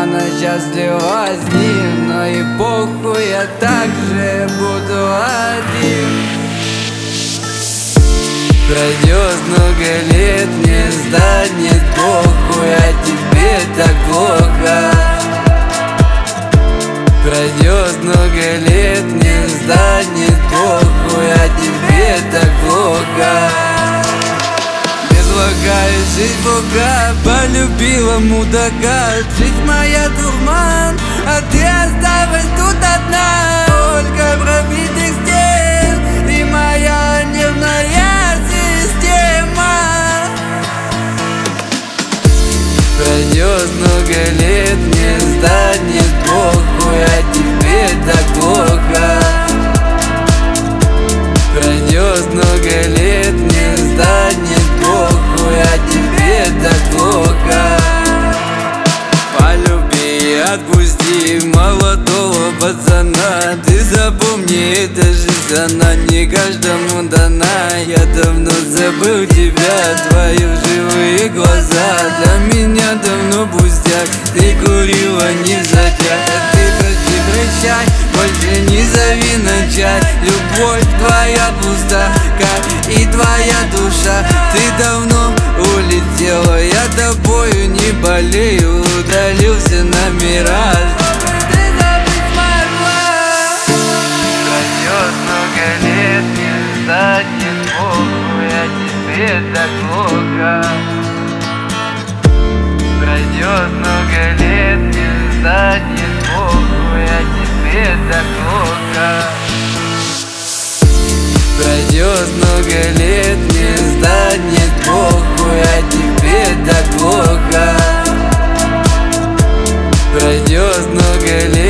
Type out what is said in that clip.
она счастлива с ним, но и похуй, я также буду один. Пройдет много лет, мне станет похуй, а тебе так плохо. Пройдет много лет, мне станет похуй, а тебе так плохо. Безлагая жизнь Бога, полюбила мудака. Жизнь моя дурман, а ты осталась тут одна. Только пробитых стен и моя нервная система. Пройдет много лет, мне станет похуй, а тебе так плохо. Пройдет много лет, мне станет похуй, а тебе так плохо. Полюби и отпусти молодого пацана. Ты запомни, эта жизнь, она не каждому дана. Я давно забыл тебя, твои живые глаза для меня давно пустяк. Ты курила не затяг, а ты прости, прощай, больше не зови на чай. Любовь твоя пуста, как и твоя душа. Ты давно улетела, я тобою не болею. Удалился на мираж. Ты забыть смогла. Пройдет много лет, не станет похуй, а тебе так плохо. Пройдет много лет, не станет похуй, а тебе так плохо. Пройдет много лет, не станет похуй, а тебе так плохо. Пройдет много лет.